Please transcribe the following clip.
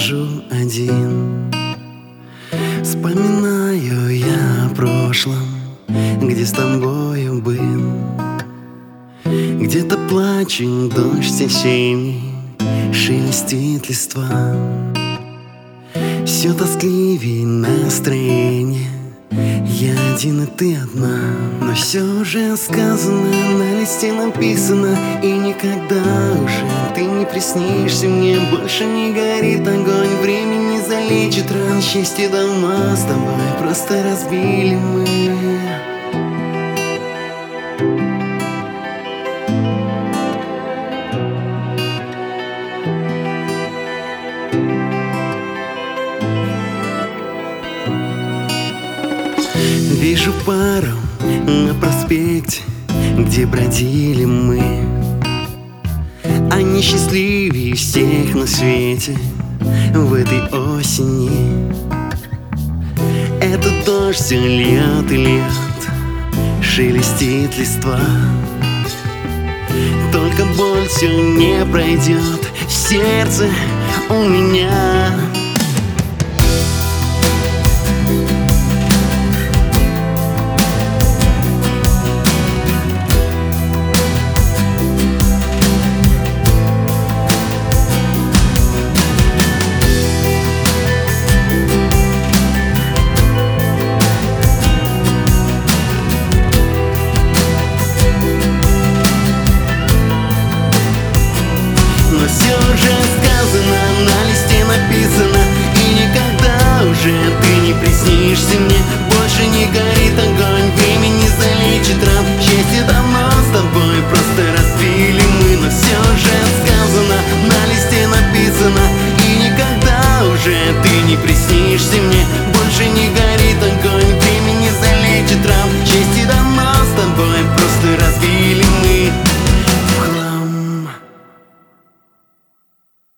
хожу один. Вспоминаю я о прошлом, где с тобою был. Где-то плачет дождь осенний, шелестит листва. Все тоскливее настроение, я один и ты одна. Но все уже сказано, на листе написано, и никогда уже ты не приснишься мне. Больше не горит огонь, время не залечит ран. Счастье давно с тобой просто разбили мы. Вижу пару на проспекте, где бродили мы. Они счастливее всех на свете в этой осени. Этот дождь все льет и льет, шелестит листва. Только боль все не пройдет в сердце у меня.